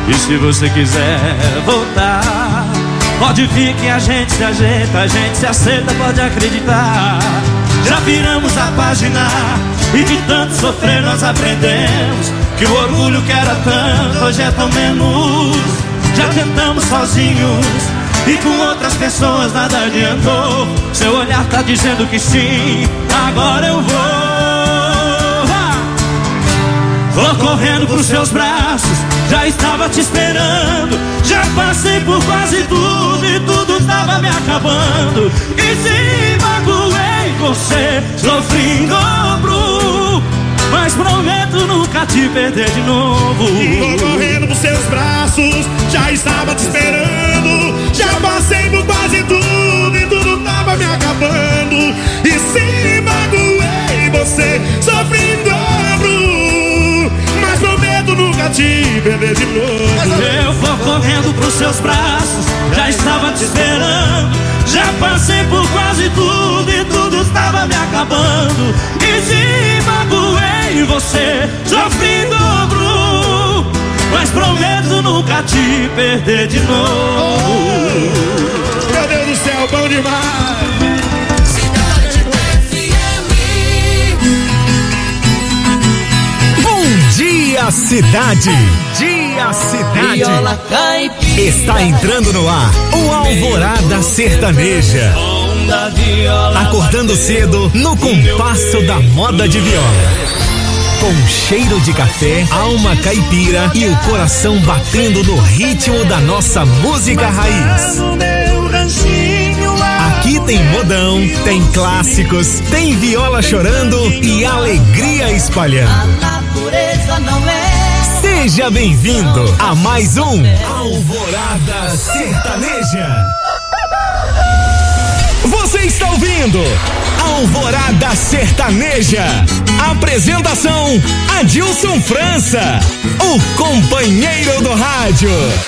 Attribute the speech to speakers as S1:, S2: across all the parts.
S1: E se você quiser voltar, pode vir que a gente se ajeita, a gente se aceita, pode acreditar. Já viramos a página e de tanto sofrer nós aprendemos que o orgulho que era tanto hoje é tão menos. Já tentamos sozinhos e com outras pessoas nada adiantou. Seu olhar tá dizendo que sim, agora eu vou correndo pros seus braços, já estava te esperando. Já passei por quase tudo e tudo tava me acabando. E se magoei você, sofri em dobro, mas prometo nunca te perder de novo.
S2: Vou correndo pros seus braços, já estava te esperando. Já passei por quase tudo e tudo tava me acabando. E se magoei você, sofri em dobro, mas prometo nunca te perder de novo.
S1: Eu vou correndo pros seus braços, já estava te esperando. Já passei por quase tudo e tudo estava me acabando. E se magoei você, sofri em dobro, mas prometo nunca te perder de novo.
S2: Meu Deus do céu, bom demais.
S3: Dia Cidade. Dia Cidade. Está entrando no ar o Alvorada Sertaneja. Acordando cedo no compasso da moda de viola. Com cheiro de café, alma caipira e o coração batendo no ritmo da nossa música raiz. Aqui tem modão, tem clássicos, tem viola chorando e alegria espalhando. Seja bem-vindo a mais um Alvorada Sertaneja. Você está ouvindo Alvorada Sertaneja. Apresentação: Adilson França, o companheiro do rádio.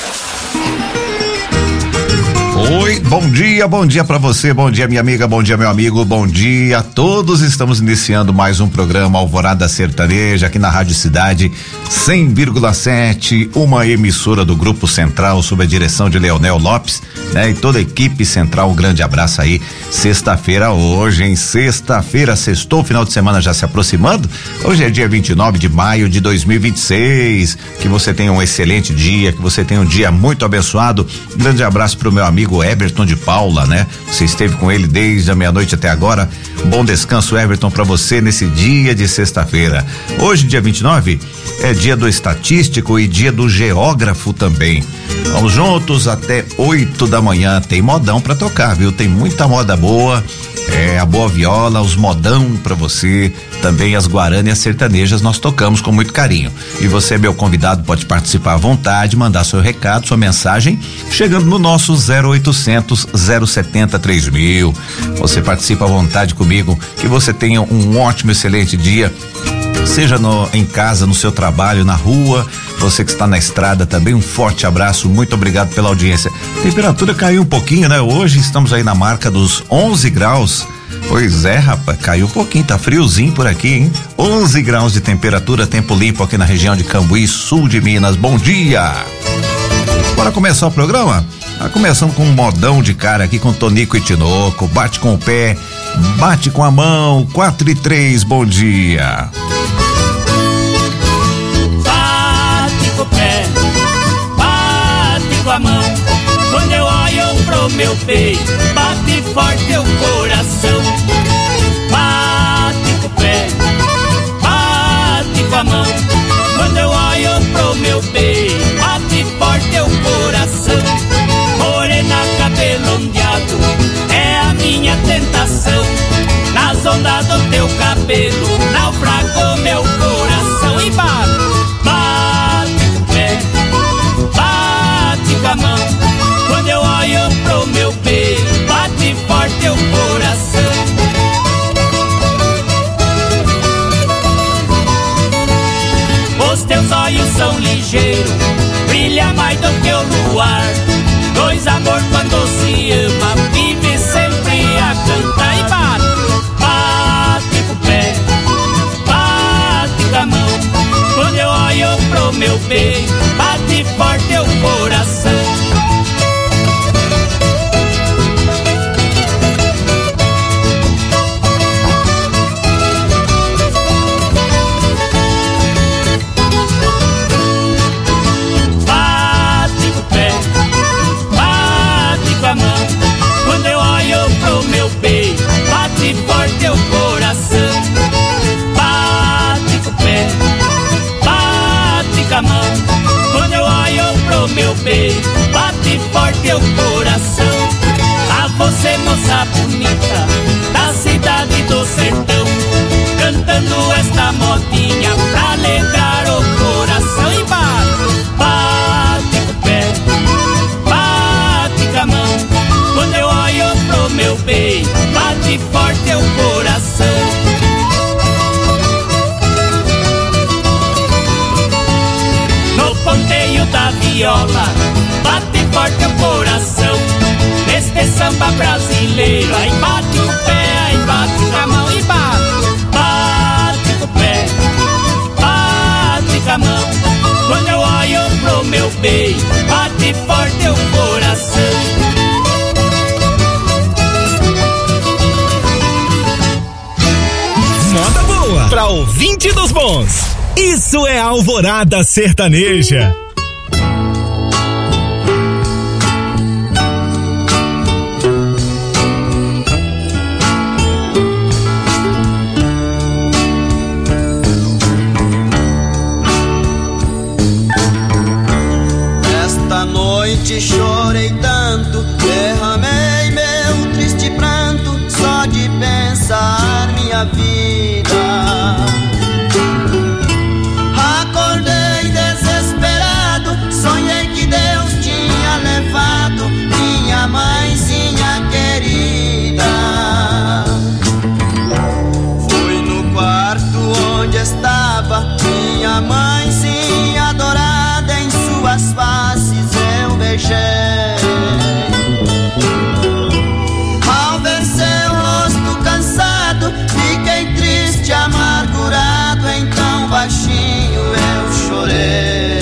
S4: Oi, bom dia pra você, bom dia minha amiga, bom dia meu amigo, bom dia a todos. Estamos iniciando mais um programa Alvorada Sertaneja aqui na Rádio Cidade 100,7, uma emissora do Grupo Central sob a direção de Leonel Lopes, né? E toda a equipe central, um grande abraço aí. Sexta-feira hoje, hein? Sexta-feira, sextou, final de semana já se aproximando. Hoje é dia 29 de maio de 2026. Que você tenha um excelente dia, que você tenha um dia muito abençoado. Grande abraço pro meu amigo Everton de Paula, né? Você esteve com ele desde a meia-noite até agora. Bom descanso, Everton, pra você nesse dia de sexta-feira. Hoje, dia 29, é dia do estatístico e dia do geógrafo também. Vamos juntos até 8 da manhã. Tem modão pra tocar, viu? Tem muita moda boa. A boa viola, os modão pra você, também as guarâneas sertanejas nós tocamos com muito carinho. E você, meu convidado, pode participar à vontade, mandar seu recado, sua mensagem, chegando no nosso 0800 070 3000. Você participa à vontade comigo, que você tenha um ótimo, excelente dia. Seja em casa, no seu trabalho, na rua, você que está na estrada também, um forte abraço, muito obrigado pela audiência. A temperatura caiu um pouquinho, né? Hoje estamos aí na marca dos 11 graus. Pois é, rapaz, caiu um pouquinho, tá friozinho por aqui, hein? 11 graus de temperatura, tempo limpo aqui na região de Cambuí, sul de Minas. Bom dia! Bora começar o programa? Começando com um modão de cara aqui com Tonico e Tinoco. Bate com o pé, bate com a mão, 4 e 3, bom dia.
S5: Bate com o pé, bate com a mão. Quando eu olho pro meu peito, bate forte o coração. Bate com o pé, bate com a mão. Quando eu olho pro meu peito, bate forte o coração. Morena, cabelo ondeado, é a minha tentação. Nas ondas do teu cabelo, naufragou meu coração. E bate, bate com o pé, bate com a mão. Quando eu olho pro meu peito, bate forte o coração. Os teus olhos são ligeiros, meu bem, bate forte o coração. A você, moça bonita, da cidade do sertão, cantando esta modinha pra alegrar o coração. E bate com o pé, bate com a mão, quando eu olho pro meu bem, bate forte o coração. No ponteio da viola, bate forte o coração. Neste samba brasileiro, aí bate com o pé, aí bate com a mão. E bate com o pé, bate com a mão, quando eu olho pro meu bem, bate forte o coração.
S3: Moda boa pra ouvinte dos bons. Isso é Alvorada Sertaneja.
S6: Esta noite chorei tanto, derramei meu triste pranto, só de pensar minha vida. Acordei desesperado, sonhei que Deus tinha levado minha mãezinha querida. Fui no quarto onde estava minha mãezinha adorada, em suas faces eu beijei. Ao ver seu rosto cansado, fiquei triste, amargurado, então baixinho eu chorei.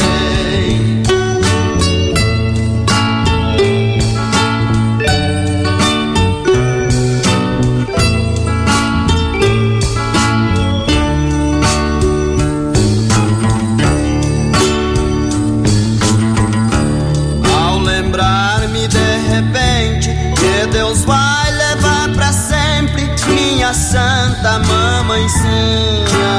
S6: Ao lembrar-me de repente que Deus vai levar pra sempre minha santa mamãezinha,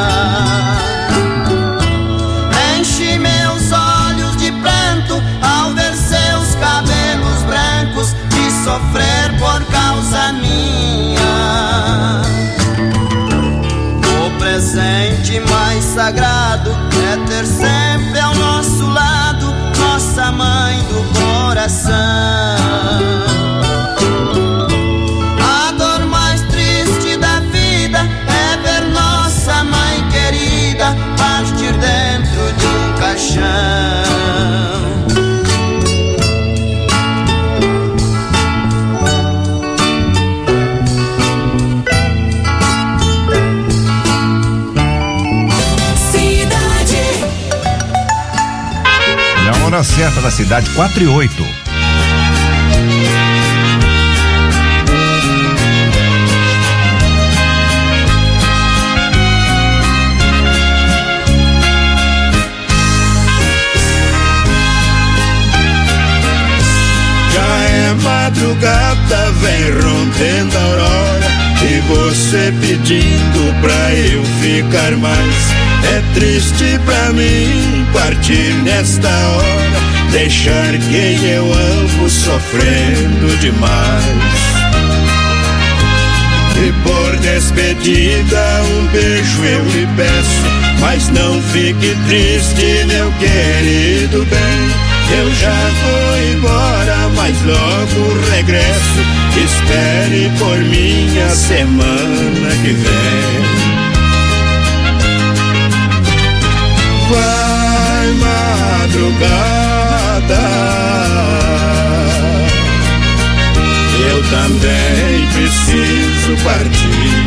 S6: enche meus olhos de pranto ao ver seus cabelos brancos e sofrer por causa minha. O presente mais sagrado é ter sempre ao nosso lado nossa mãe do coração. A dor mais triste da vida é ver nossa mãe querida partir dentro de um caixão.
S4: É a hora certa da cidade, 4:08.
S2: Já é madrugada, vem rompendo a aurora, e você pedindo pra eu ficar mais. É triste pra mim partir nesta hora, deixar quem eu amo sofrendo demais. E por despedida um beijo eu lhe peço, mas não fique triste, meu querido bem. Eu já vou embora, mas logo regresso. Espere por mim a semana que vem. Vai madrugada, eu também preciso partir.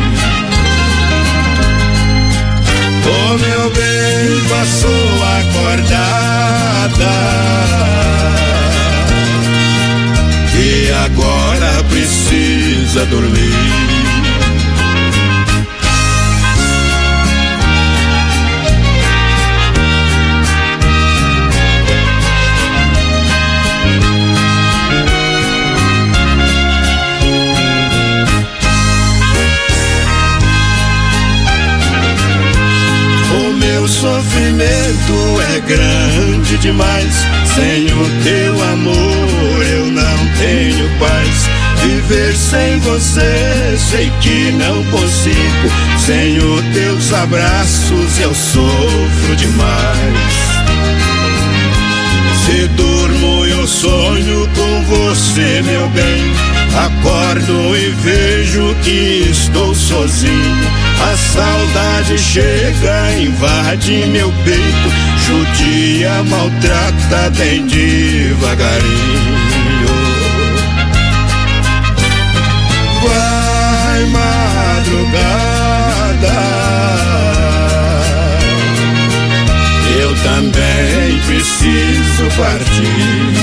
S2: O meu bem passou acordada e agora precisa dormir. O sofrimento é grande demais. Sem o teu amor eu não tenho paz. Viver sem você sei que não consigo. Sem os teus abraços eu sofro demais. Se durmo eu sonho com você, meu bem. Acordo e vejo que estou sozinho. A saudade chega, invade meu peito, judia, maltrata bem devagarinho. Vai madrugada, eu também preciso partir.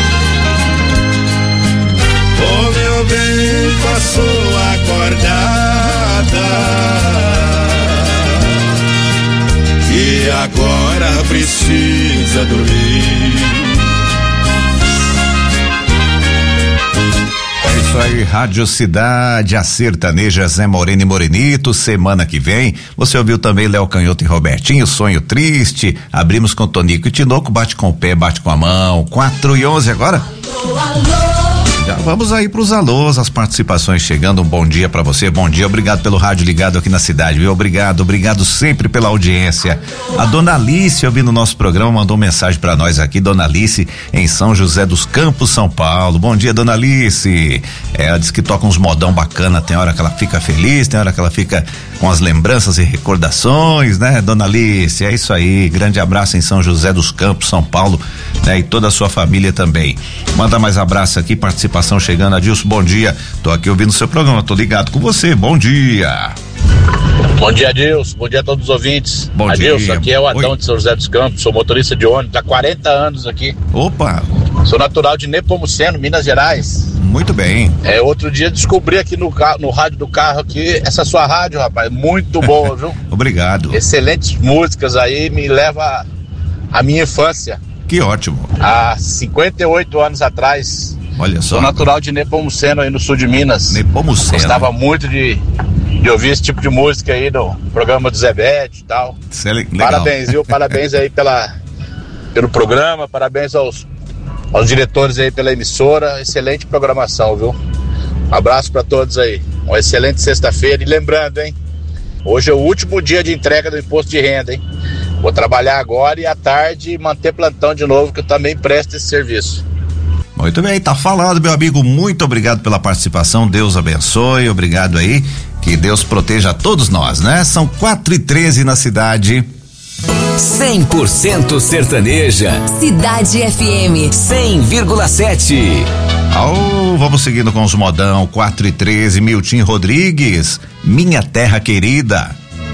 S2: Oh, meu bem, passou acordada e agora precisa dormir.
S4: É isso aí, Rádio Cidade, a sertaneja Zé Moreno e Morenito. Semana que vem você ouviu também Léo Canhoto e Robertinho, Sonho Triste. Abrimos com Tonico e Tinoco, bate com o pé, bate com a mão. 4:11 agora. Alô, alô. Já vamos aí pros alôs, as participações chegando. Um bom dia pra você, bom dia, obrigado pelo rádio ligado aqui na cidade, viu? Obrigado sempre pela audiência. A dona Alice, ouvindo o nosso programa, mandou mensagem pra nós aqui, dona Alice, em São José dos Campos, São Paulo. Bom dia, dona Alice. Ela diz que toca uns modão bacana, tem hora que ela fica feliz, tem hora que ela fica com as lembranças e recordações, né, dona Alice? É isso aí, grande abraço em São José dos Campos, São Paulo, né? E toda a sua família também. Manda mais abraço aqui, participação chegando. Adilson, bom dia, tô aqui ouvindo o seu programa, tô ligado com você, bom dia.
S7: Bom dia, Adilson, bom dia a todos os ouvintes.
S4: Bom
S7: Adilson,
S4: dia.
S7: Aqui é o Adão
S4: Oi.
S7: De São José dos Campos, sou motorista de ônibus há 40 anos aqui.
S4: Opa,
S7: Sou natural de Nepomuceno, Minas Gerais.
S4: muito bem.
S7: Outro dia descobri aqui no rádio do carro aqui, essa sua rádio, rapaz, muito boa, viu?
S4: Obrigado.
S7: Excelentes músicas aí, me leva à minha infância.
S4: Que ótimo.
S7: Há 58 anos atrás.
S4: Olha só.
S7: Sou natural de Nepomuceno, aí no sul de Minas.
S4: Nepomuceno.
S7: Gostava muito de ouvir esse tipo de música aí no programa do Zé Bete e tal.
S4: Legal.
S7: Parabéns, viu? Parabéns aí pelo programa, parabéns aos diretores aí pela emissora, excelente programação, viu? Um abraço pra todos aí, uma excelente sexta-feira. E lembrando, hein, hoje é o último dia de entrega do imposto de renda, hein? Vou trabalhar agora e à tarde manter plantão de novo, que eu também presto esse serviço.
S4: Muito bem, tá falado, meu amigo, muito obrigado pela participação, Deus abençoe, obrigado aí, que Deus proteja a todos nós, né? São 4:13 na cidade.
S3: 100% sertaneja. Cidade FM 100,7.
S4: Vamos seguindo com os modão. 4:13, Milton Rodrigues, Minha Terra Querida.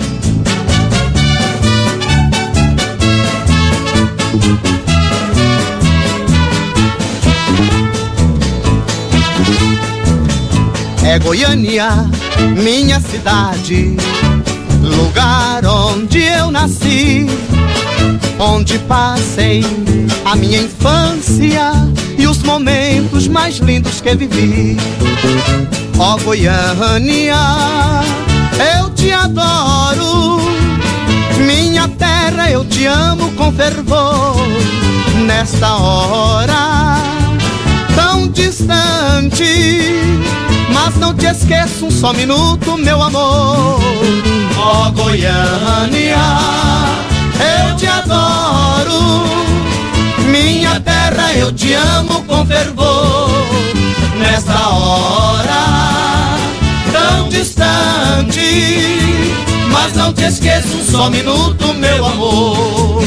S6: É Goiânia, minha cidade, lugar onde eu nasci, onde passei a minha infância e os momentos mais lindos que vivi. Ó Goiânia, eu te adoro, minha terra, eu te amo com fervor. Nesta hora tão distante, mas não te esqueço um só minuto, meu amor. Ó Goiânia, eu te adoro, minha terra, eu te amo com fervor. Nesta hora tão distante, mas não te esqueço um só minuto, meu amor.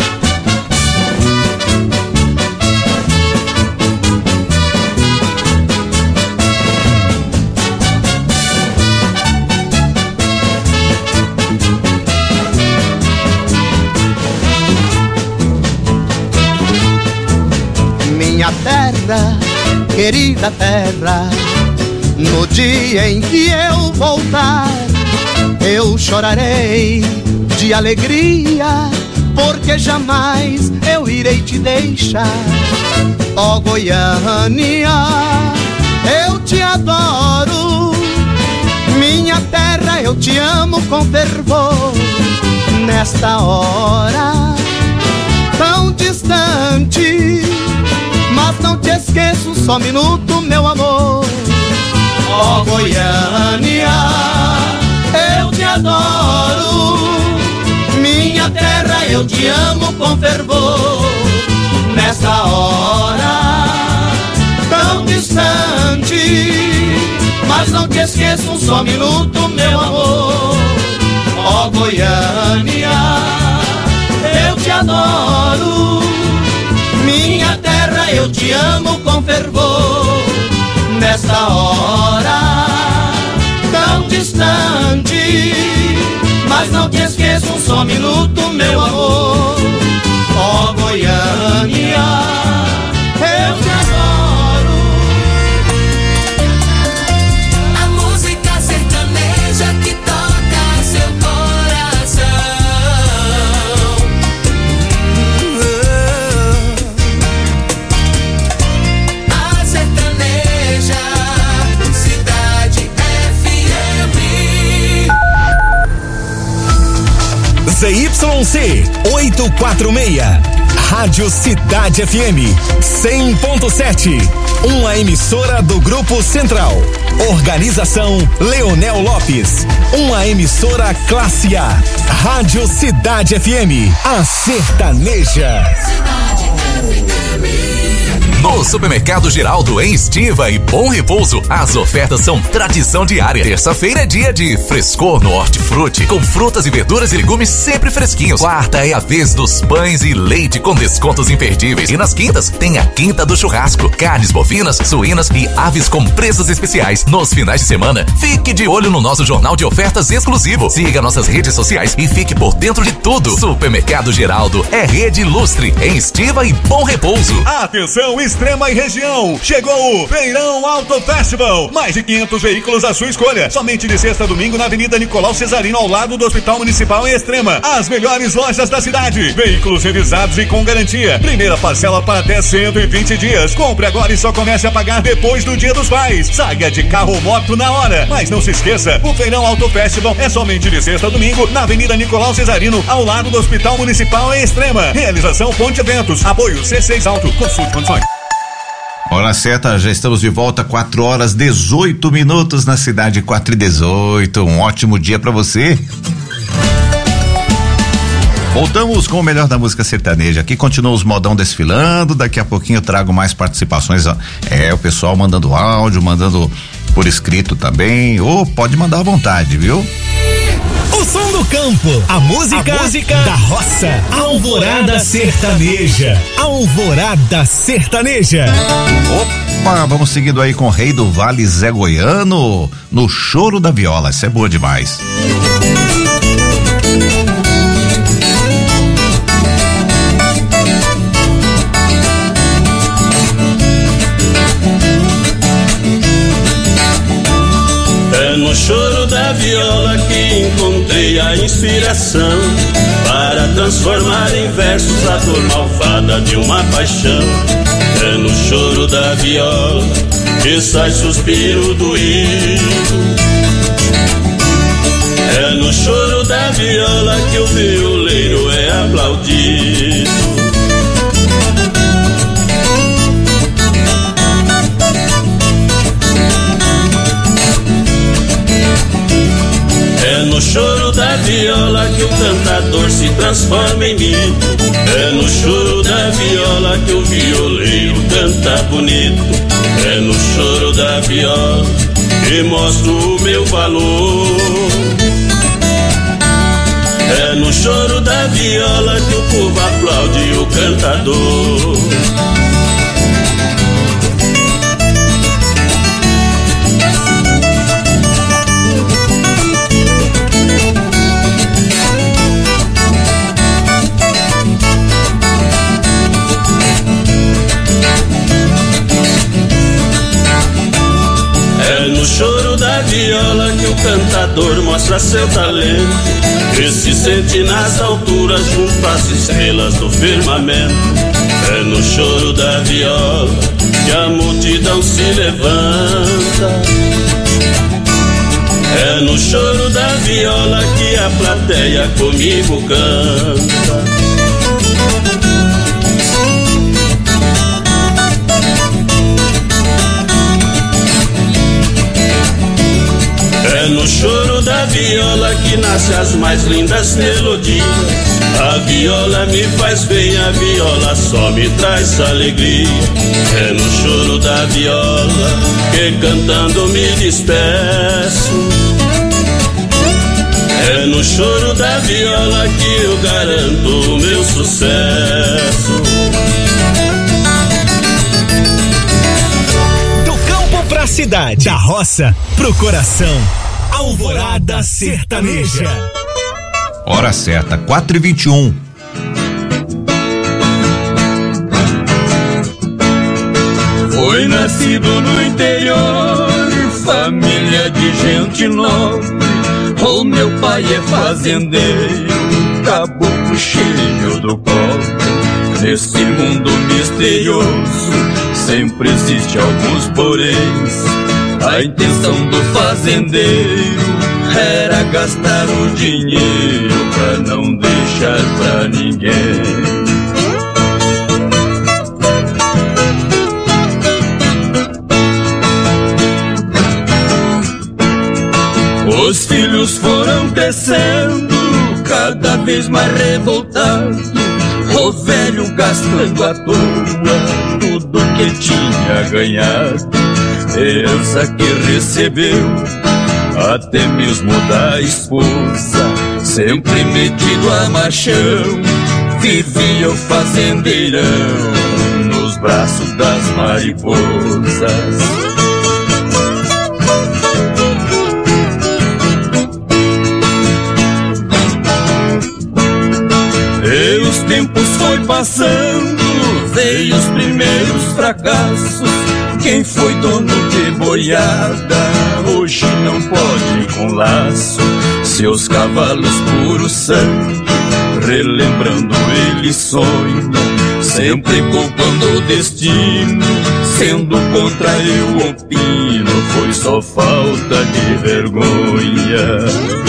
S6: Minha terra, querida terra, no dia em que eu voltar, eu chorarei de alegria, porque jamais eu irei te deixar. Ó Goiânia, eu te adoro, minha terra, eu te amo com fervor. Nesta hora tão distante, esqueço só um minuto, meu amor. Ó Goiânia, eu te adoro. Minha terra, eu te amo com fervor. Nessa hora tão distante, mas não te esqueço um só minuto, meu amor. Ó Goiânia, eu te adoro. Minha terra, eu te amo com fervor. Nessa hora tão distante, mas não te esqueço um só minuto, meu amor. Ó Goiânia, eu te adoro.
S8: A música sertaneja que toca seu coração. A sertaneja, Cidade FM.
S3: ZYC 846, Rádio Cidade FM 100.7, uma emissora do Grupo Central. Organização Leonel Lopes, uma emissora classe A. Rádio Cidade FM, a sertaneja.
S9: No Supermercado Geraldo, em Estiva e Bom Repouso, as ofertas são tradição diária. Terça-feira é dia de frescor no Hortifruti, com frutas e verduras e legumes sempre fresquinhos. Quarta é a vez dos pães e leite com descontos imperdíveis. E nas quintas, tem a Quinta do Churrasco, carnes bovinas, suínas e aves com preços especiais. Nos finais de semana, fique de olho no nosso jornal de ofertas exclusivo. Siga nossas redes sociais e fique por dentro de tudo. Supermercado Geraldo é rede ilustre em Estiva e Bom Repouso.
S10: Atenção, Extrema e região, chegou o Feirão Auto Festival, mais de 500 veículos à sua escolha, somente de sexta a domingo na Avenida Nicolau Cesarino, ao lado do Hospital Municipal em Extrema. As melhores lojas da cidade, veículos revisados e com garantia, primeira parcela para até 120 dias, compre agora e só comece a pagar depois do Dia dos Pais. Saia de carro ou moto na hora, mas não se esqueça, o Feirão Auto Festival é somente de sexta a domingo na Avenida Nicolau Cesarino, ao lado do Hospital Municipal em Extrema. Realização Ponte Eventos, apoio C6 Auto, consulte condições.
S4: Hora certa, já estamos de volta, 4h18 na cidade, 4h18. Um ótimo dia pra você. Voltamos com o melhor da música sertaneja. Aqui continua os modão desfilando. Daqui a pouquinho eu trago mais participações. O pessoal mandando áudio, mandando por escrito também. Ou pode mandar à vontade, viu?
S3: O som do campo, a música da roça. Alvorada Sertaneja. Alvorada Sertaneja.
S4: Opa, vamos seguindo aí com o Rei do Vale, Zé Goiano, no Choro da Viola. Isso é boa demais.
S5: É no choro da viola que encontrei a inspiração para transformar em versos a dor malvada de uma paixão. É no choro da viola que sai suspiro doído. É no choro da viola que o violeiro é aplaudido. É no choro da viola que o cantador se transforma em mito. É no choro da viola que o violeiro canta bonito. É no choro da viola que mostro o meu valor. É no choro da viola que o povo aplaude o cantador. É no choro da viola que o cantador mostra seu talento, que se sente nas alturas junto às estrelas do firmamento. É no choro da viola que a multidão se levanta. É no choro da viola que a plateia comigo canta.
S1: viola que nasce as mais lindas melodias. A viola me faz bem, a viola só me traz alegria. É no choro da viola que cantando me despeço. É no choro da viola que eu garanto o meu sucesso.
S3: Do campo pra cidade, da roça pro coração. Alvorada Sertaneja.
S4: Hora certa, 4h21.
S1: Foi nascido no interior, família de gente nobre. O meu pai é fazendeiro, caboclo cheio do cobre. Nesse mundo misterioso sempre existe alguns poréns. A intenção do fazendeiro era gastar o dinheiro pra não deixar pra ninguém. Os filhos foram crescendo, cada vez mais revoltados. O velho gastando à toa tudo que tinha ganhado. Herança que recebeu, até mesmo da esposa. Sempre metido a machão, vivia o fazendeirão nos braços das mariposas. E os tempos foi passando, veio os primeiros fracassos. Quem foi dono de boiada hoje não pode ir com laço. Seus cavalos puro sangue, relembrando eles sonham, sempre culpando o destino. Sendo contra eu opino, foi só falta de vergonha.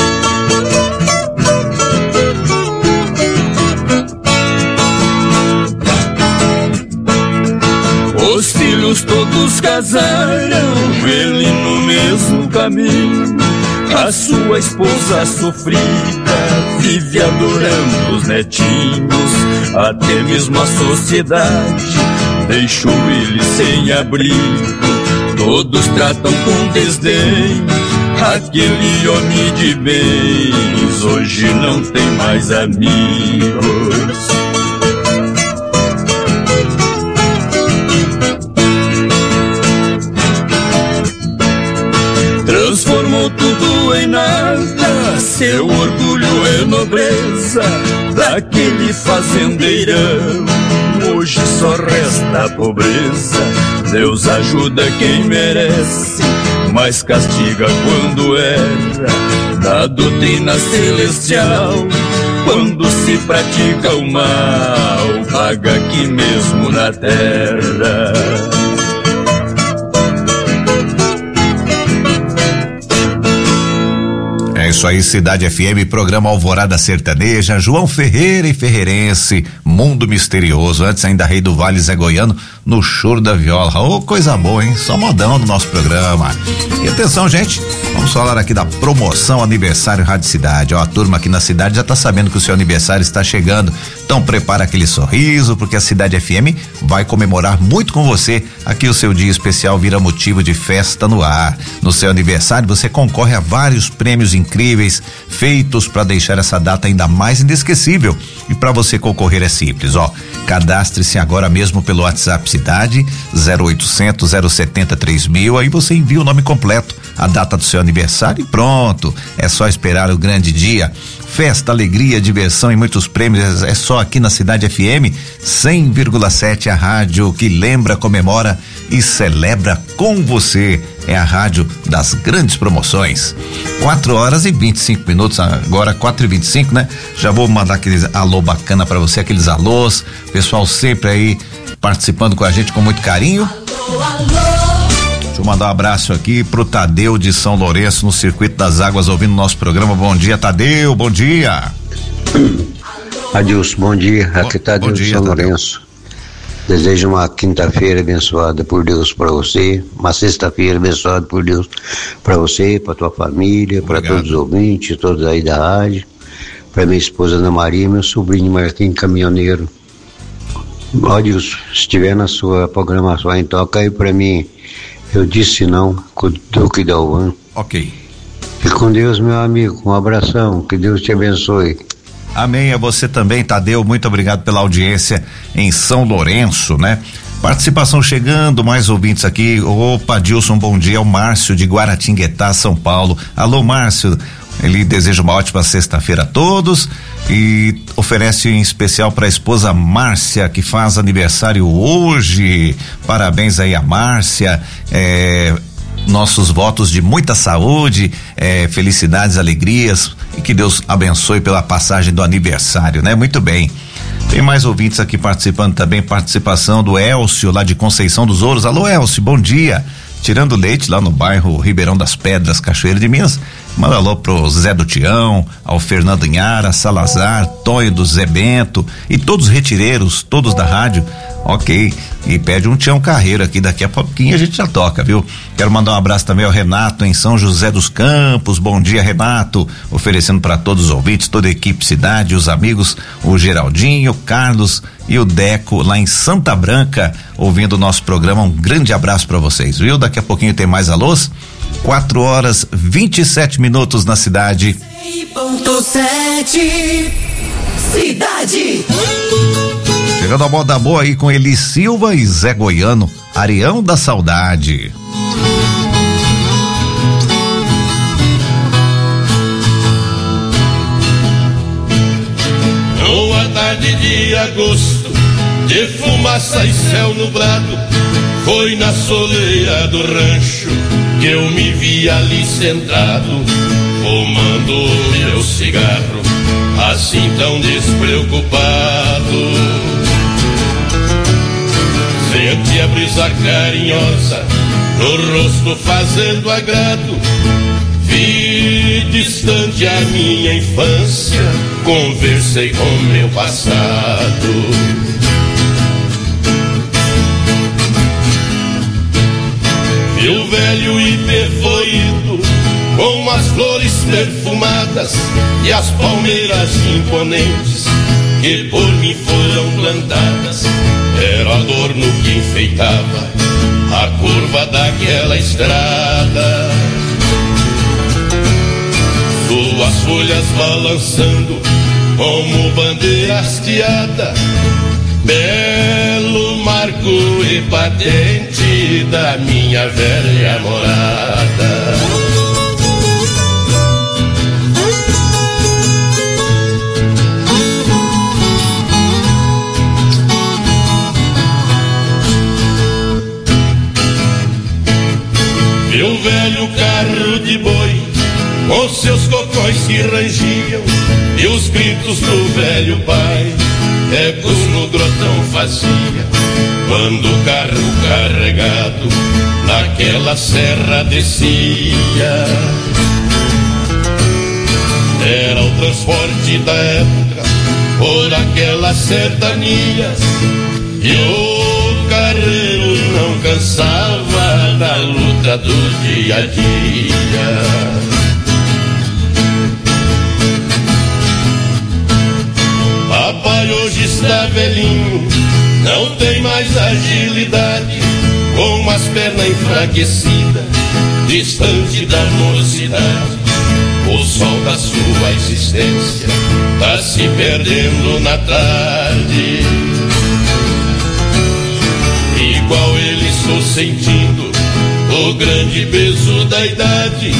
S1: Os filhos todos casaram, ele no mesmo caminho. A sua esposa sofrida vive adorando os netinhos. Até mesmo a sociedade deixou ele sem abrigo. Todos tratam com desdém aquele homem de bens. Hoje não tem mais amigos. Transformou tudo em nada, seu orgulho e nobreza daquele fazendeirão. Hoje só resta a pobreza. Deus ajuda quem merece, mas castiga quando erra. Da doutrina celestial, quando se pratica o mal, paga aqui mesmo na terra.
S4: É isso aí, Cidade FM, programa Alvorada Sertaneja, João Ferreira e Ferreirense, Mundo Misterioso, antes ainda Rei do Vale, Zé Goiano, no choro da viola. Ô, coisa boa, hein? Só modão do nosso programa. E atenção, gente, vamos falar aqui da promoção Aniversário Rádio Cidade. Ó, a turma aqui na cidade já tá sabendo que o seu aniversário está chegando, então prepara aquele sorriso, porque a Cidade FM vai comemorar muito com você. Aqui o seu dia especial vira motivo de festa no ar. No seu aniversário você concorre a vários prêmios incríveis, feitos para deixar essa data ainda mais inesquecível. E para você concorrer é simples, ó, cadastre-se agora mesmo pelo WhatsApp Cidade 0800 070 3000, aí você envia o nome completo, a data do seu aniversário e pronto. É só esperar o grande dia. Festa, alegria, diversão e muitos prêmios é só aqui na Cidade FM 100,7, a rádio que lembra, comemora e celebra com você. É a rádio das grandes promoções. 4h25, agora 4h25, né? Já vou mandar aqueles alô bacana pra você, aqueles alôs, pessoal sempre aí participando com a gente com muito carinho.
S8: Alô, alô.
S4: Deixa eu mandar um abraço aqui pro Tadeu de São Lourenço, no Circuito das Águas, ouvindo nosso programa. Bom dia, Tadeu, bom dia.
S11: Adilson, bom dia. Aqui Tadeu de São Lourenço. Desejo uma quinta-feira abençoada por Deus para você, uma sexta-feira abençoada por Deus para você, para tua família, para todos os ouvintes, todos aí da rádio, para minha esposa Ana Maria, meu sobrinho Marquinhos Caminhoneiro. Ó Deus, se estiver na sua programação, então toca aí para mim. Eu disse não, com o Duque Dalvan.
S4: Ok.
S11: Fique com Deus, meu amigo. Um abração. Que Deus te abençoe.
S4: Amém. A você também, Tadeu. Muito obrigado pela audiência em São Lourenço, né? Participação chegando, mais ouvintes aqui. Opa, Dilson, bom dia. É o Márcio de Guaratinguetá, São Paulo. Alô, Márcio. Ele deseja uma ótima sexta-feira a todos e oferece em especial para a esposa Márcia, que faz aniversário hoje. Parabéns aí a Márcia. Nossos votos de muita saúde, felicidades, alegrias e que Deus abençoe pela passagem do aniversário, né? Muito bem. Tem mais ouvintes aqui participando também, participação do Elcio lá de Conceição dos Ouros. Alô, Elcio, bom dia. Tirando leite lá no bairro Ribeirão das Pedras, Cachoeira de Minas. Manda alô pro Zé do Tião, ao Fernando Inhara, Salazar, Tonho do Zé Bento e todos os retireiros, todos da rádio. Ok, e pede um Tião Carreiro aqui, daqui a pouquinho a gente já toca, viu? Quero mandar um abraço também ao Renato em São José dos Campos. Bom dia, Renato, oferecendo para todos os ouvintes, toda a equipe Cidade, os amigos, o Geraldinho, o Carlos e o Deco lá em Santa Branca, ouvindo o nosso programa. Um grande abraço para vocês, viu? Daqui a pouquinho tem mais alôs. 4h27 na cidade.
S8: 100.7 Cidade.
S4: Chegando a moda boa aí com Eli Silva e Zé Goiano, Areão da Saudade.
S12: Numa tarde de agosto, de fumaça e céu nublado, foi na soleira do rancho que eu me vi ali sentado, fumando meu cigarro, assim tão despreocupado. Sente a brisa carinhosa no rosto fazendo agrado, vi distante a minha infância, conversei com meu passado. Vi o velho ipê florido, com as flores perfumadas e as palmeiras imponentes que por mim foram plantadas. Era adorno que enfeitava a curva daquela estrada. Suas folhas balançando como bandeira hasteada, belo marco e patente da minha velha morada. Meu velho carro de boi, com seus cocóis que rangiam, e os gritos do velho pai, ecos no grotão fazia, quando o carro carregado naquela serra descia. Era o transporte da época, por aquelas sertanias, e o carreiro não cansava da luta do dia a dia. Papai hoje está velhinho, não tem mais agilidade, com as pernas enfraquecidas, distante da mocidade. O sol da sua existência tá se perdendo na tarde. Igual ele estou sentindo o grande peso da idade.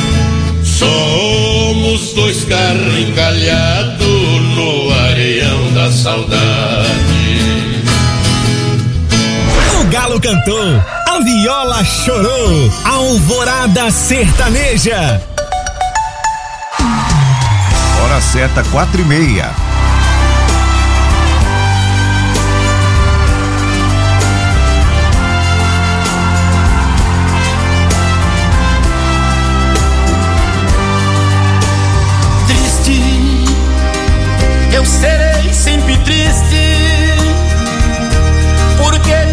S12: Somos dois carros encalhados no areião da saudade.
S3: O galo cantou, a viola chorou, a alvorada sertaneja.
S4: Hora certa, 4h30.
S8: Eu serei sempre triste, porque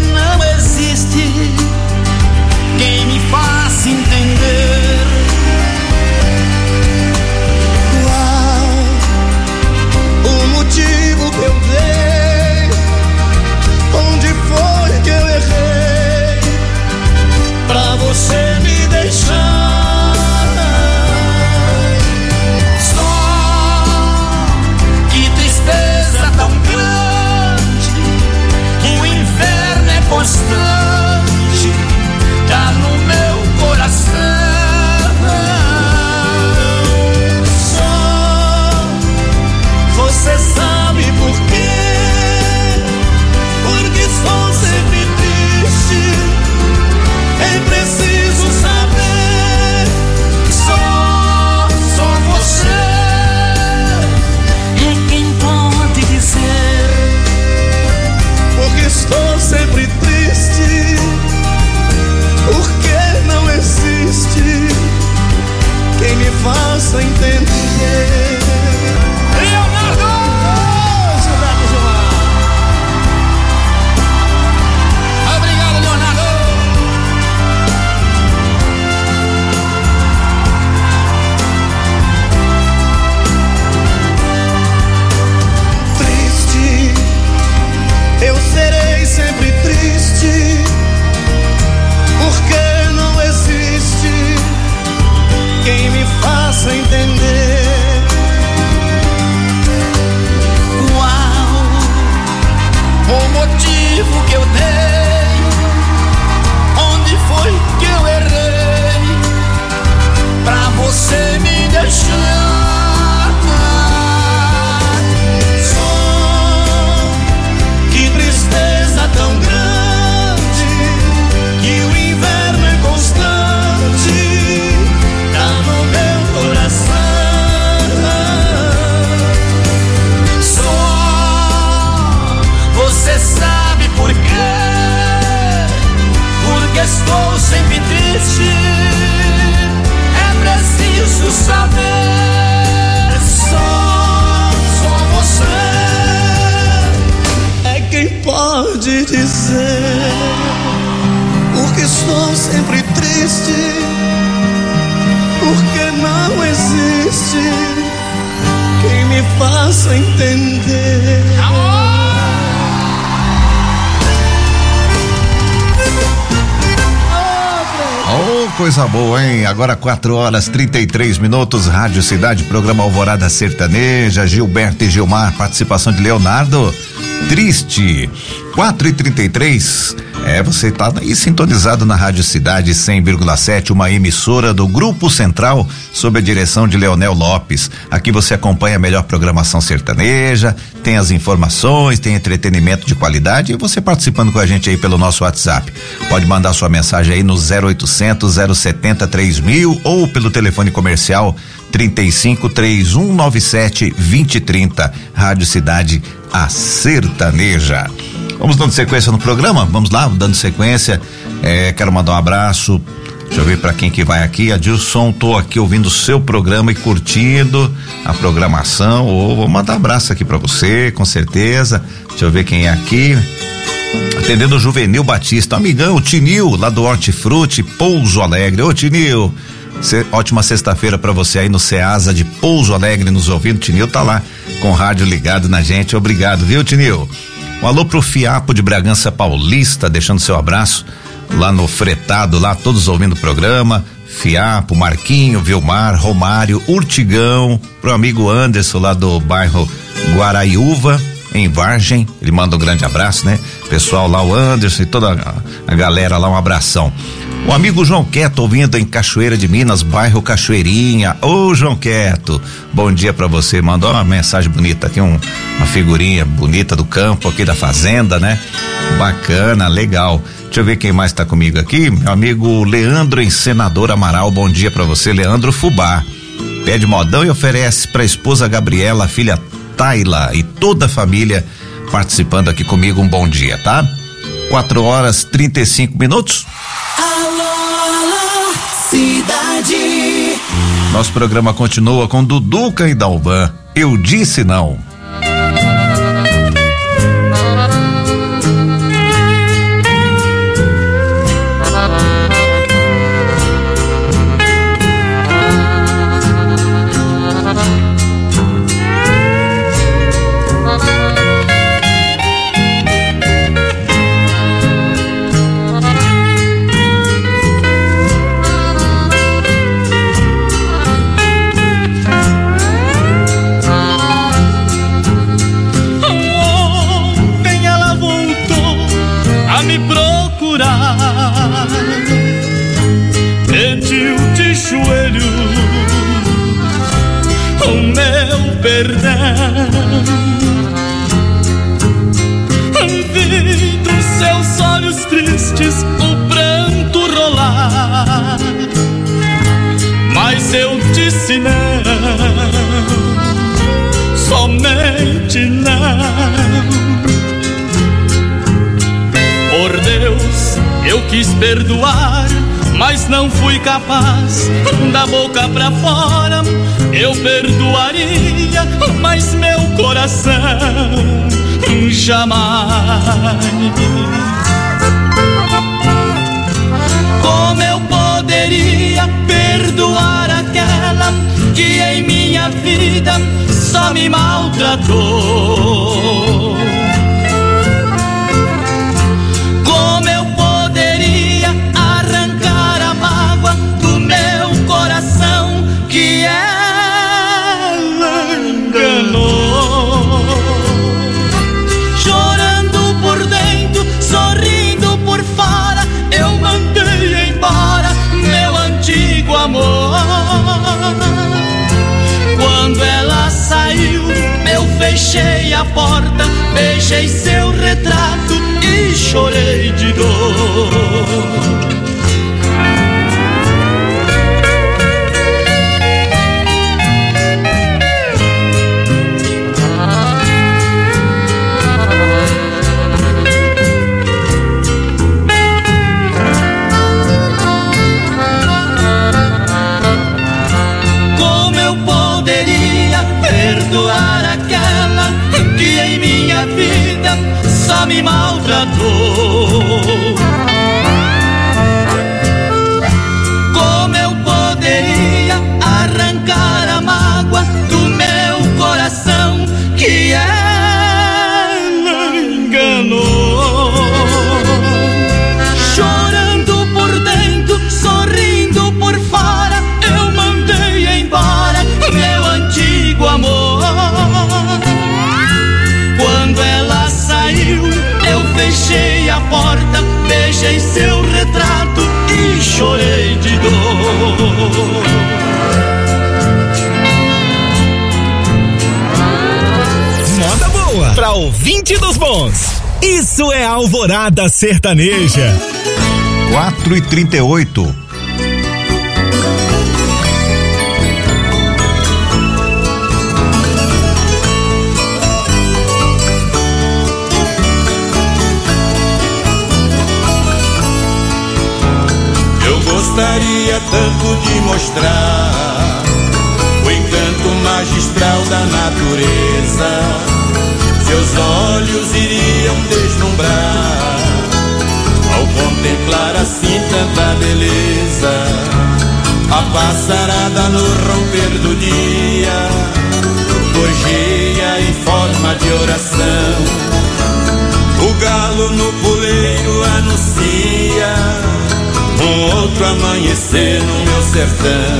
S13: estou sempre triste, porque não existe quem me faça entender.
S4: Oh, coisa boa, hein? Agora 4h33, Rádio Cidade, programa Alvorada Sertaneja, Gilberto e Gilmar, participação de Leonardo. Triste. 4h33. Você tá aí sintonizado na Rádio Cidade 100,7, uma emissora do Grupo Central, sob a direção de Leonel Lopes. Aqui você acompanha a melhor programação sertaneja, tem as informações, tem entretenimento de qualidade e você participando com a gente aí pelo nosso WhatsApp. Pode mandar sua mensagem aí no 0800 070 3000 ou pelo telefone comercial 35 3197 2030. Rádio Cidade, a sertaneja. Vamos dando sequência no programa? Vamos lá, dando sequência. Quero mandar um abraço. Deixa eu ver pra quem que vai aqui. Adilson, tô aqui ouvindo o seu programa e curtindo a programação. Vou mandar um abraço aqui pra você, com certeza. Deixa eu ver quem é aqui. Atendendo o Juvenil Batista, amigão, o Tinil, lá do Hortifruti, Pouso Alegre. Ô, Tinil, ótima sexta-feira pra você aí no Ceasa de Pouso Alegre, nos ouvindo. Tinil tá lá com o rádio ligado na gente. Obrigado, viu, Tinil? Um alô pro Fiapo de Bragança Paulista, deixando seu abraço lá no fretado, lá todos ouvindo o programa. Fiapo, Marquinho, Vilmar, Romário, Urtigão, pro amigo Anderson lá do bairro Guaraiúva, em Vargem, ele manda um grande abraço, né? Pessoal lá, o Anderson e toda a galera lá, um abração. O amigo João Queto ouvindo em Cachoeira de Minas, bairro Cachoeirinha. Ô, João Queto, bom dia pra você, mandou uma mensagem bonita aqui, uma figurinha bonita do campo aqui da fazenda, né? Bacana, legal. Deixa eu ver quem mais tá comigo aqui, meu amigo Leandro em Senador Amaral, bom dia pra você, Leandro Fubá. Pede modão e oferece pra esposa Gabriela, a filha Tayla e toda a família participando aqui comigo, um bom dia, tá? 4h35.
S8: Alô, cidade.
S4: Nosso programa continua com Duduca e Dalvan. Eu disse não.
S5: Pediu de joelho o meu perdão. Vi dos seus olhos tristes o pranto rolar, mas eu disse não, somente não. Por Deus, eu quis perdoar, mas não fui capaz. Da boca pra fora eu perdoaria, mas meu coração jamais. Como eu poderia perdoar aquela que em minha vida só me maltratou? Como eu poderia arrancar a mágoa do meu coração que ela enganou? Chorando por dentro, sorrindo por fora, eu mandei embora meu antigo amor. Quando ela saiu, eu fechei a porta, beijei seu retrato e chorei de dor. Como eu poderia perdoar aquela que em minha vida só me maltratou? chorei de dor.
S3: Moda boa pra ouvinte dos bons. Isso é Alvorada Sertaneja.
S4: 4h38.
S12: Eu gostaria tanto de mostrar o encanto magistral da natureza. Seus olhos iriam deslumbrar ao contemplar assim tanta beleza. A passarada no romper do dia gorjeia em forma de oração. O galo no puleiro anuncia um outro amanhecer no meu sertão.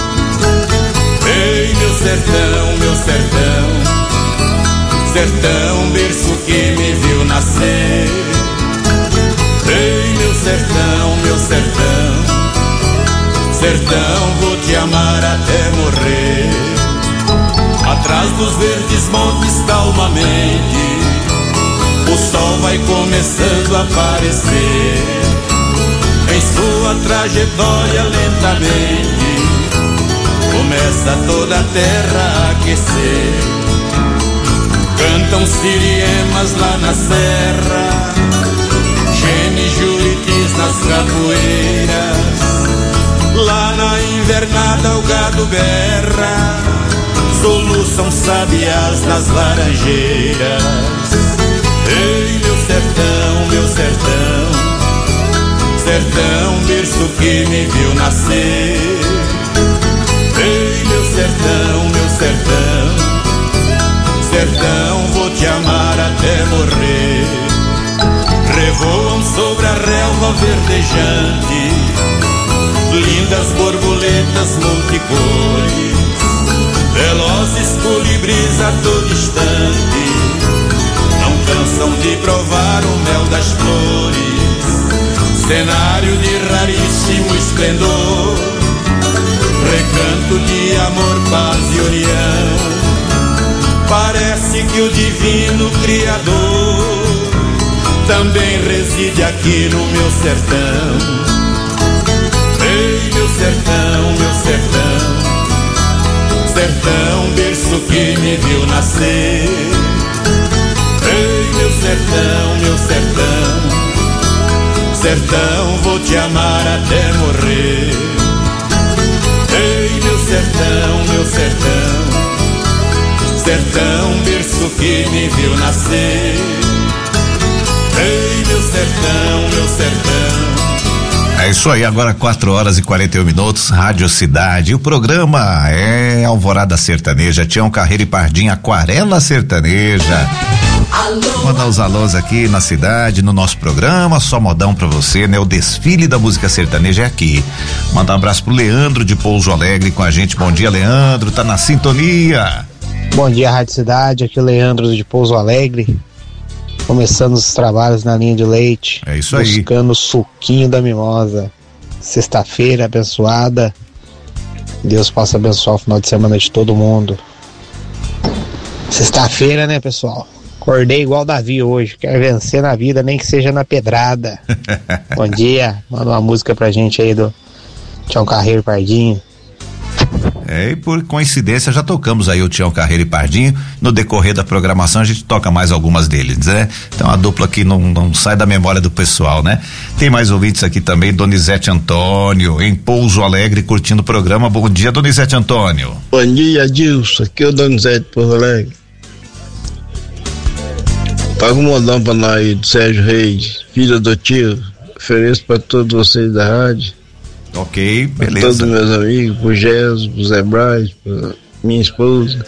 S12: Ei, meu sertão, meu sertão, sertão, berço que me viu nascer. Ei, meu sertão, meu sertão, sertão, vou te amar até morrer. Atrás dos verdes montes calmamente o sol vai começando a aparecer. Em sua trajetória lentamente começa toda a terra a aquecer. Cantam siriemas lá na serra, geme juritis nas capoeiras. Lá na invernada o gado berra, soluçam sabiás nas laranjeiras. Ei, meu sertão, meu sertão, sertão, berço que me viu nascer. Ei, meu sertão, meu sertão, sertão, vou te amar até morrer. Revoam sobre a relva verdejante lindas borboletas multicores, velozes colibris a todo instante não cansam de provar o mel das flores. Cenário de raríssimo esplendor, recanto de amor, paz e união. Parece que o divino Criador também reside aqui no meu sertão. Ei, meu sertão, meu sertão, sertão, berço que me viu nascer. Ei, meu sertão, meu sertão, sertão, vou te amar até morrer. Ei, meu sertão, meu sertão, sertão, berço que me viu nascer. Ei, meu sertão, meu sertão.
S4: É isso aí, agora 4h41, Rádio Cidade. O programa é Alvorada Sertaneja, Tião Carreiro e Pardinho, Aquarela Sertaneja. Alô. Mandar os alôs aqui na cidade, no nosso programa, só modão pra você, né? O desfile da música sertaneja é aqui. Mandar um abraço pro Leandro de Pouso Alegre com a gente. Bom dia, Leandro, tá na sintonia.
S14: Bom dia, Rádio Cidade, aqui é o Leandro de Pouso Alegre, começando os trabalhos na linha de leite.
S4: É isso aí.
S14: Buscando o suquinho da mimosa. Sexta-feira abençoada. Deus possa abençoar o final de semana de todo mundo. Sexta-feira, né, pessoal? Acordei igual Davi hoje. Quero vencer na vida, nem que seja na pedrada. Bom dia. Manda uma música pra gente aí do Tião Carreiro e Pardinho.
S4: É, e por coincidência já tocamos aí o Tião Carreiro e Pardinho. No decorrer da programação a gente toca mais algumas deles, né? Então a dupla aqui não sai da memória do pessoal, né? Tem mais ouvintes aqui também, Donizete Antônio, em Pouso Alegre, curtindo o programa. Bom dia, Donizete Antônio.
S15: Bom dia, Adilson. Aqui é o Donizete Pouso Alegre. Paga um modão pra nós aí, do Sérgio Reis, filho adotivo. Ofereço pra todos vocês da rádio.
S4: Ok, beleza.
S15: Pra todos meus amigos, pro Gesso, pro Zé Braz, pra minha esposa.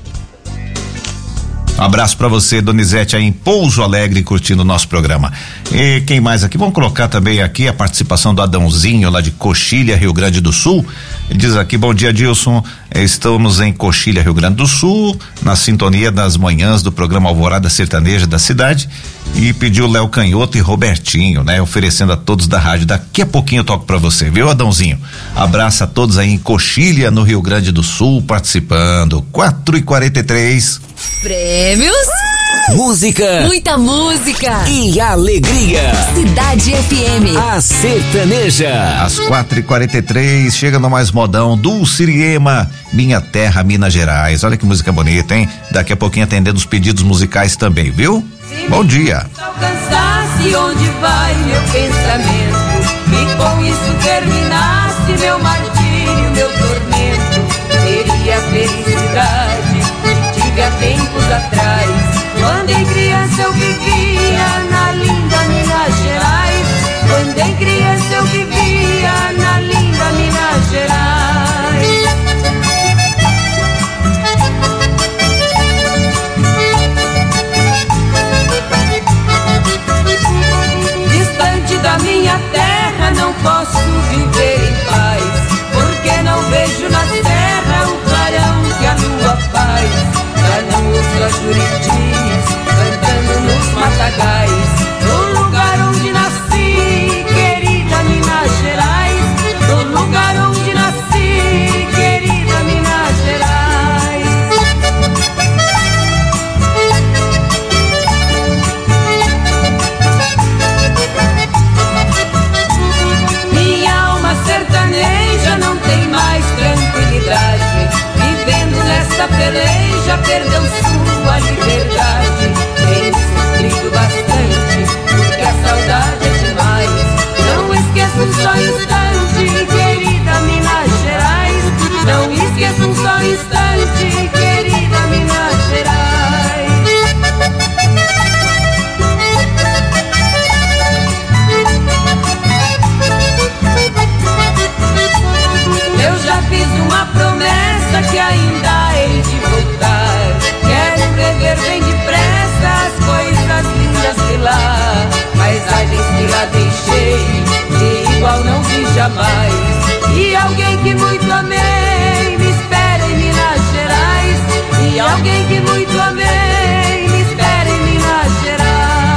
S4: Um abraço pra você, Donizete, aí em Pouso Alegre, curtindo o nosso programa. E quem mais aqui? Vamos colocar também aqui a participação do Adãozinho, lá de Coxilha, Rio Grande do Sul. Ele diz aqui: bom dia, Dilson. Estamos em Coxilha, Rio Grande do Sul, na sintonia das manhãs do programa Alvorada Sertaneja da cidade, e pediu Léo Canhoto e Robertinho, né? Oferecendo a todos da rádio. Daqui a pouquinho eu toco pra você, viu, Adãozinho? Abraço a todos aí em Coxilha, no Rio Grande do Sul, participando. 4h43.
S16: Prêmios,
S3: música,
S16: muita música
S3: e alegria.
S16: Cidade FM,
S3: a sertaneja.
S4: Às 4h43, chega no mais modão, Dulciriema, Minha Terra, Minas Gerais. Olha que música bonita, hein? Daqui a pouquinho atendendo os pedidos musicais também, viu? Bom dia.
S17: Se alcançasse onde vai meu pensamento, e com isso terminasse meu martírio, meu tormento, teria felicidade que tive há tempos atrás, quando em criança eu vivia na linda Minas Gerais, quando em criança eu vivia na linda Minas Gerais. Da minha terra não posso viver em paz, porque não vejo na terra o clarão que a lua faz. Já não ouço as juritis cantando nos matagais, no lugar onde nasci, querida Minas Gerais, no lugar onde nasci, querida Minas Gerais. Não tem mais tranquilidade, vivendo nessa peleja perdeu sua liberdade. Tem sofrido bastante, porque a saudade é demais. Não esqueça só um instante, querida Minas Gerais, não esqueça só um instante, querida Minas Gerais. Eu já fiz uma promessa que ainda hei de voltar. Quero rever bem depressa as coisas lindas de lá, paisagens que lá deixei, de igual não vi jamais. E alguém que muito amei me espera em Minas Gerais, e alguém que muito amei me espera em Minas Gerais.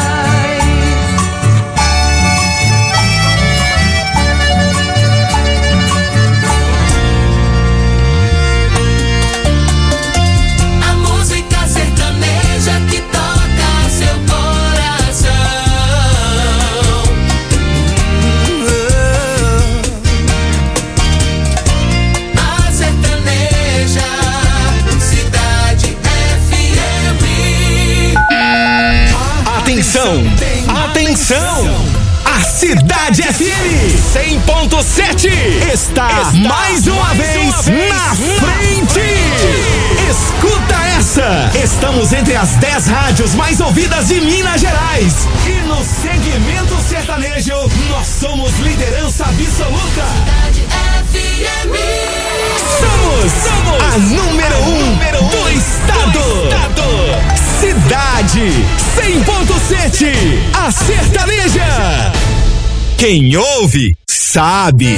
S3: Atenção! A Cidade FM 100.7 está mais uma vez na frente! Escuta essa! Estamos entre as 10 rádios mais ouvidas de Minas Gerais. E no segmento sertanejo, nós somos liderança absoluta. Cidade FM. Somos a número 1 do estado. Cidade 100.7, a sertaneja. Quem ouve, sabe.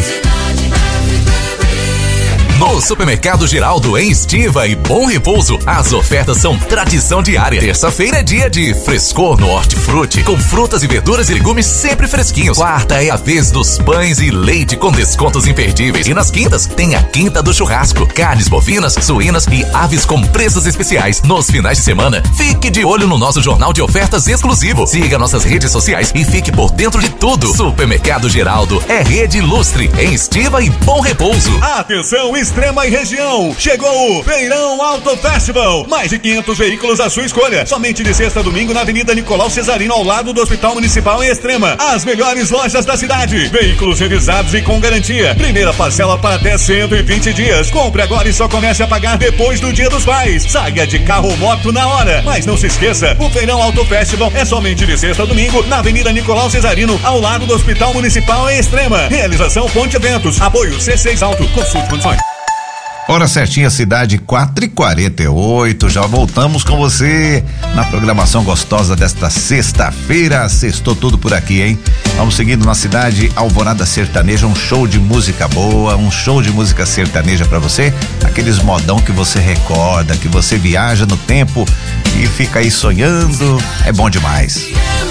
S9: No Supermercado Geraldo, em Estiva e Bom Repouso, as ofertas são tradição diária. Terça-feira é dia de frescor no hortifruti, com frutas e verduras e legumes sempre fresquinhos. Quarta é a vez dos pães e leite com descontos imperdíveis. E nas quintas tem a Quinta do Churrasco, carnes bovinas, suínas e aves com preços especiais. Nos finais de semana, fique de olho no nosso jornal de ofertas exclusivo. Siga nossas redes sociais e fique por dentro de tudo. Supermercado Geraldo é rede ilustre em Estiva e Bom Repouso.
S10: Atenção, Extrema e região, chegou o Feirão Auto Festival, mais de 500 veículos à sua escolha, somente de sexta a domingo na Avenida Nicolau Cesarino, ao lado do Hospital Municipal em Extrema. As melhores lojas da cidade, veículos revisados e com garantia, primeira parcela para até 120 dias, compre agora e só comece a pagar depois do Dia dos Pais. Saia de carro ou moto na hora, mas não se esqueça, o Feirão Auto Festival é somente de sexta a domingo na Avenida Nicolau Cesarino, ao lado do Hospital Municipal em Extrema. Realização Ponte Eventos, apoio C6 Auto, consulte condições.
S4: Hora certinha, cidade 4h48. Já voltamos com você na programação gostosa desta sexta-feira. Sextou tudo por aqui, hein? Vamos seguindo na cidade Alvorada Sertaneja, um show de música boa, um show de música sertaneja pra você. Aqueles modão que você recorda, que você viaja no tempo e fica aí sonhando. É bom demais.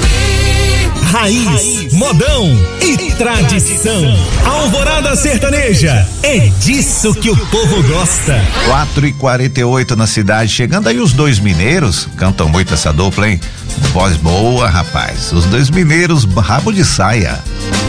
S3: Raiz, modão e tradição. Alvorada Sertaneja, é disso que o povo gosta.
S4: 4h48 na cidade, chegando aí os dois mineiros, cantam muito essa dupla, hein? Voz boa, rapaz. Os dois mineiros, rabo de saia.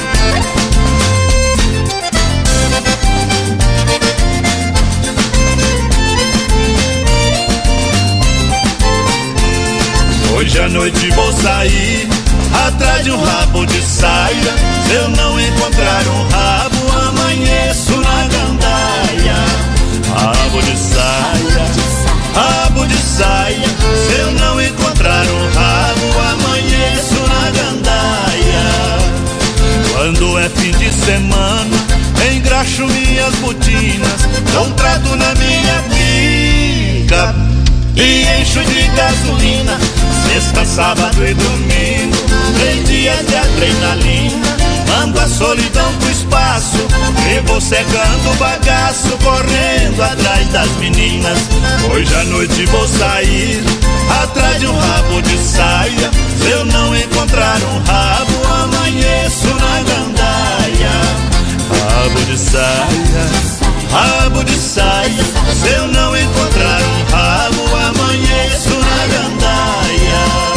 S12: Hoje à noite vou sair atrás de um rabo de saia. Se eu não encontrar um rabo, amanheço na gandaia. Rabo de saia, rabo de saia. Se eu não encontrar um rabo, amanheço na gandaia. Quando é fim de semana, engraxo minhas botinas, contrato na minha pica e encho de gasolina. Sexta, sábado e domingo, 3 dias de adrenalina. Mando a solidão pro espaço e vou secando o bagaço, correndo atrás das meninas. Hoje à noite vou sair atrás de um rabo de saia. Se eu não encontrar um rabo, amanheço na gandaia. Rabo de saia, rabo de saia. Se eu não encontrar um rabo, amanheço na gandaia.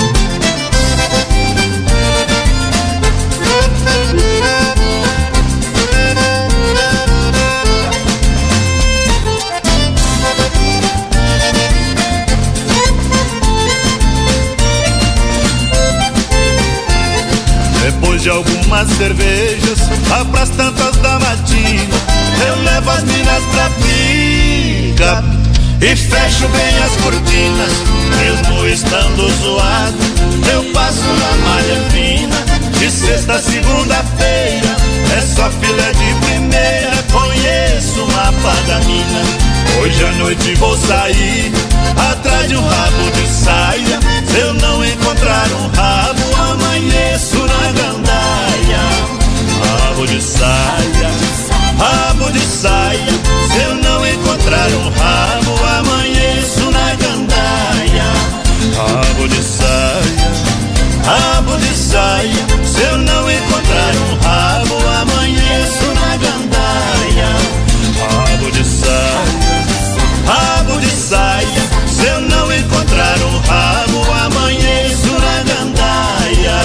S12: Depois de algumas cervejas, lá pras tantas da matina, eu levo as minas pra pica e fecho bem as cortinas. Mesmo estando zoado, eu passo na malha fina. De sexta a segunda-feira, é só filé de primeira, conheço o mapa da mina. Hoje à noite vou sair atrás de um rabo de saia. Se eu não encontrar um rabo, amanheço na gandaia. Rabo de saia, rabo de saia. Se eu não encontrar um rabo, amanheço na gandaia. Rabo de saia, rabo de saia. Se eu não encontrar um rabo, amanheço na gandaia. Rabo de saia, rabo de saia. Se eu não encontrar um rabo, amanheço na gandaia.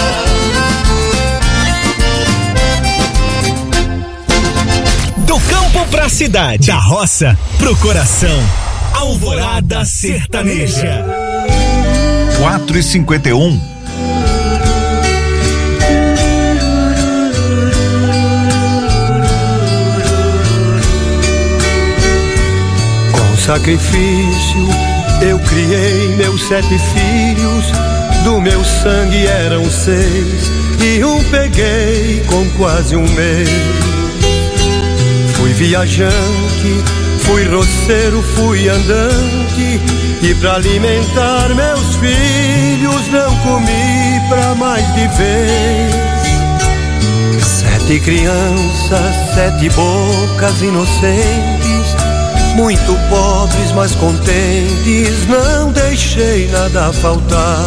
S3: Do campo pra cidade, da roça pro coração. Alvorada Sertaneja.
S4: 4h51.
S18: Com sacrifício eu criei meus 7 filhos, do meu sangue eram 6 e um peguei com quase um mês. Fui viajante, fui roceiro, fui andante, e pra alimentar meus filhos não comi pra mais de vez. 7 crianças, 7 bocas inocentes, muito pobres, mas contentes, não deixei nada faltar.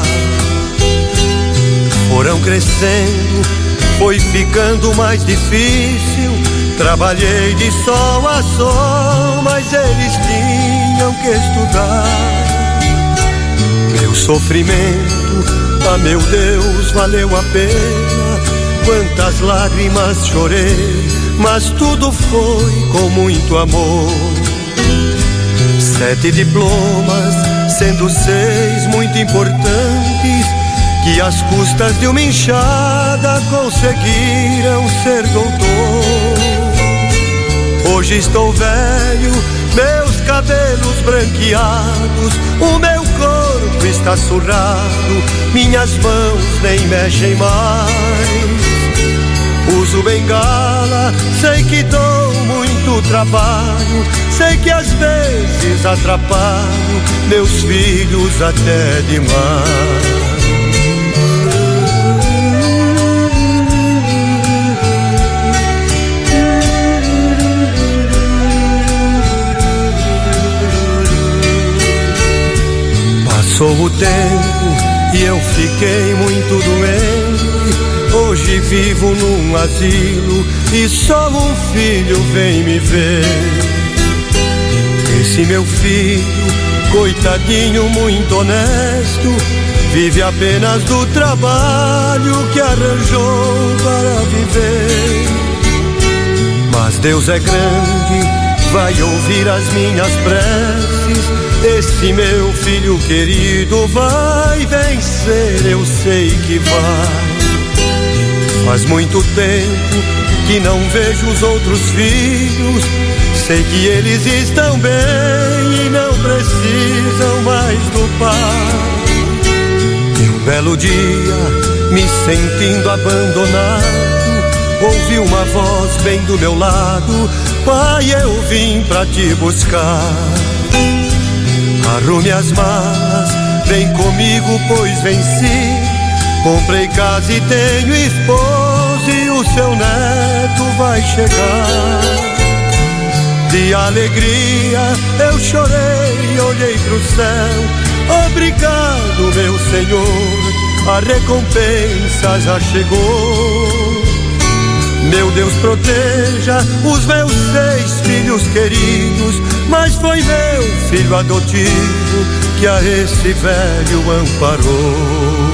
S18: Foram crescendo, foi ficando mais difícil, trabalhei de sol a sol, mas eles tinham que estudar. Meu sofrimento, ah meu Deus, valeu a pena, quantas lágrimas chorei, mas tudo foi com muito amor. 7 diplomas, sendo 6 muito importantes, que às custas de uma enxada conseguiram ser doutor. Hoje estou velho, meus cabelos branqueados, o meu corpo está surrado, minhas mãos nem mexem mais. Uso bengala, sei que dou muito do trabalho. Sei que às vezes atrapalho meus filhos até demais. Passou o tempo e eu fiquei muito doente. Hoje vivo num asilo e só um filho vem me ver. Esse meu filho, coitadinho, muito honesto, vive apenas do trabalho que arranjou para viver. Mas Deus é grande, vai ouvir as minhas preces. Esse meu filho querido vai vencer, eu sei que vai. Faz muito tempo que não vejo os outros filhos. Sei que eles estão bem e não precisam mais do pai. E um belo dia, me sentindo abandonado, ouvi uma voz bem do meu lado: pai, eu vim pra te buscar. Arrume as malas, vem comigo, pois venci. Comprei casa e tenho esposa e o seu neto vai chegar. De alegria eu chorei, olhei pro céu. Obrigado, meu Senhor, a recompensa já chegou. Meu Deus, proteja os meus 6 filhos queridos, mas foi meu filho adotivo que a esse velho amparou.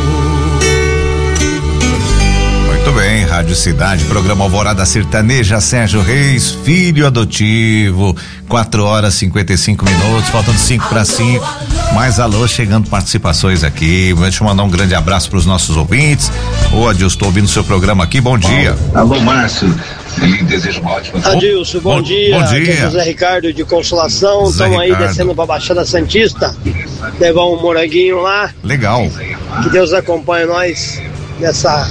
S4: Muito bem, Rádio Cidade, programa Alvorada Sertaneja, Sérgio Reis, filho adotivo, 4h55, faltando 5:05. Mais alô, chegando participações aqui. Deixa eu mandar um grande abraço para os nossos ouvintes. Ô, Adilson, estou ouvindo o seu programa aqui, bom dia.
S19: Alô, Márcio. Ele deseja uma ótima tarde.
S20: Adilson, bom dia.
S4: Bom dia.
S20: Aqui é José Ricardo de Consolação. Estamos aí descendo para a Baixada Santista. Levar um moranguinho lá.
S4: Legal.
S20: Que Deus acompanhe nós nessa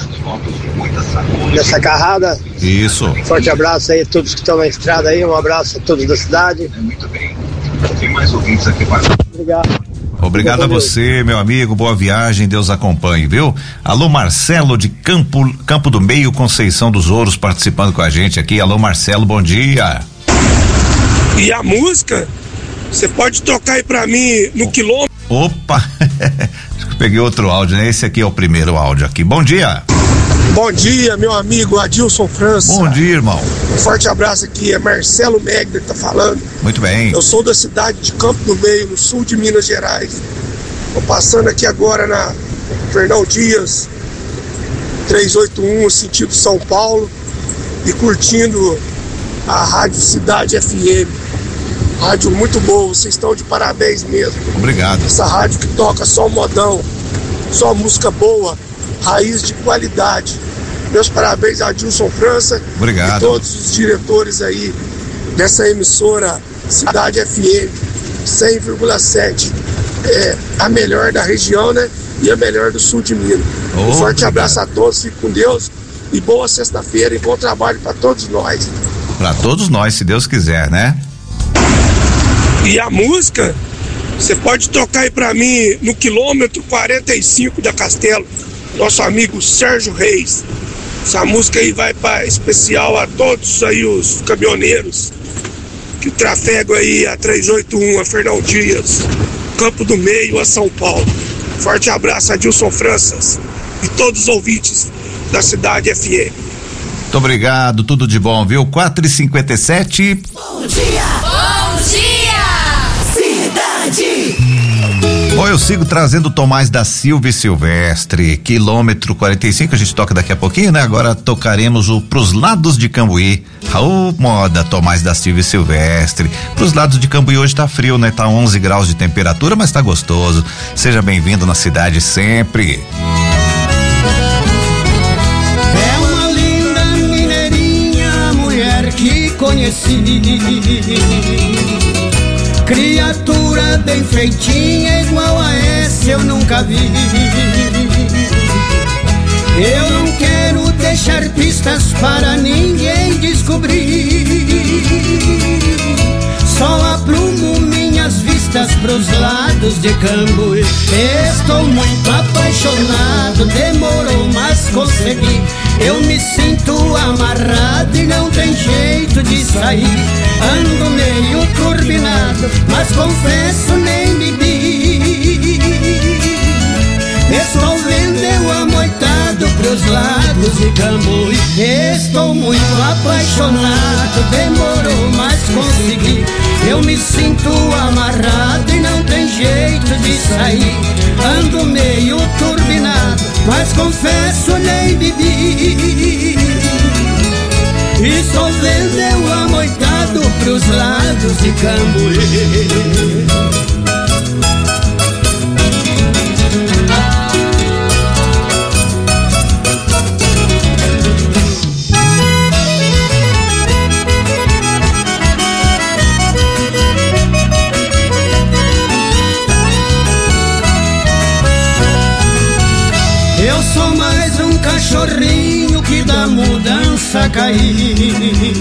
S20: carrada.
S4: Isso.
S20: Forte abraço aí a todos que estão na estrada aí. Um abraço a todos da cidade.
S19: Muito bem. Tem mais ouvintes aqui para.
S20: Obrigado.
S4: Obrigado a você, meu amigo, boa viagem, Deus acompanhe, viu? Alô, Marcelo de Campo do Meio, Conceição dos Ouros, participando com a gente aqui. Alô, Marcelo, bom dia.
S2: E a música, você pode tocar aí pra mim no quilômetro.
S4: Opa, acho que eu peguei outro áudio, né? Esse aqui é o primeiro áudio aqui. Bom dia.
S2: Bom dia, meu amigo Adilson França.
S4: Bom dia, irmão.
S2: Um forte abraço aqui, é Marcelo Megner que tá falando.
S4: Muito bem.
S2: Eu sou da cidade de Campo do Meio, no sul de Minas Gerais. Tô passando aqui agora na Fernão Dias, 381, sentido São Paulo, e curtindo a Rádio Cidade FM. Rádio muito boa, vocês estão de parabéns mesmo.
S4: Obrigado.
S2: Essa rádio que toca só modão, só música boa, raiz de qualidade. Meus parabéns a Adilson França.
S4: Obrigado.
S2: E todos os diretores aí dessa emissora Cidade FM 100,7. É a melhor da região, né? E a melhor do sul de Minas. Um forte abraço a todos, fique com Deus e boa sexta-feira e bom trabalho para todos nós.
S4: Para todos nós, se Deus quiser, né?
S2: E a música, você pode tocar aí pra mim no quilômetro 45 da Castelo, nosso amigo Sérgio Reis. Essa música aí vai para especial a todos aí os caminhoneiros que trafegam aí a 381, a Fernão Dias, Campo do Meio, a São Paulo. Forte abraço a Adilson Franças e todos os ouvintes da Cidade FM.
S4: Muito obrigado, tudo de bom, viu? 4h57.
S8: Bom dia!
S16: Bom dia!
S8: Cidade!
S4: Bom, eu sigo trazendo Tomás da Silva e Silvestre, quilômetro 45, a gente toca daqui a pouquinho, né? Agora tocaremos o Pros Lados de Cambuí. Raul Moda, Tomás da Silva e Silvestre. Pros lados de Cambuí hoje tá frio, né? Tá 11 graus de temperatura, mas tá gostoso. Seja bem-vindo na cidade sempre.
S13: É uma linda mineirinha, mulher que conheci. Criatura bem feitinha, igual a essa eu nunca vi. Eu não quero deixar pistas para ninguém descobrir. de Cambuí. Estou muito apaixonado, demorou, mas consegui. Eu me sinto amarrado e não tem jeito de sair. Ando meio turbinado, mas confesso nem bebi. Estou vendo eu amoitado pros lados de Cambuí. Estou muito apaixonado, demorou, mas consegui. Eu me sinto amarrado e não tem jeito de sair. Ando meio turbinado, mas confesso nem bebi. Estou vendo eu amoitado pros lados de Cambuí. Eu sou mais um cachorrinho que da mudança caí.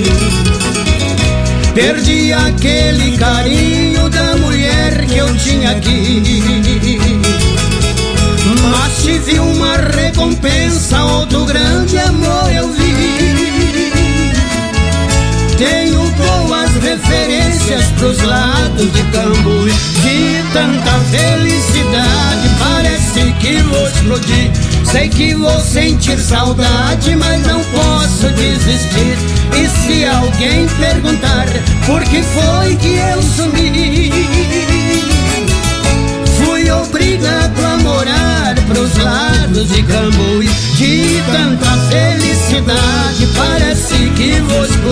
S13: Perdi aquele carinho da mulher que eu tinha aqui. Mas tive uma recompensa, outro grande amor eu vi. Tenho boas referências pros lados de Cambuí. De tanta felicidade parece que vou explodir. Sei que vou sentir saudade, mas não posso desistir. E se alguém perguntar por que foi que eu sumi, fui obrigado a morar pros lados de Cambuí. De tanta felicidade parece que vou explodir.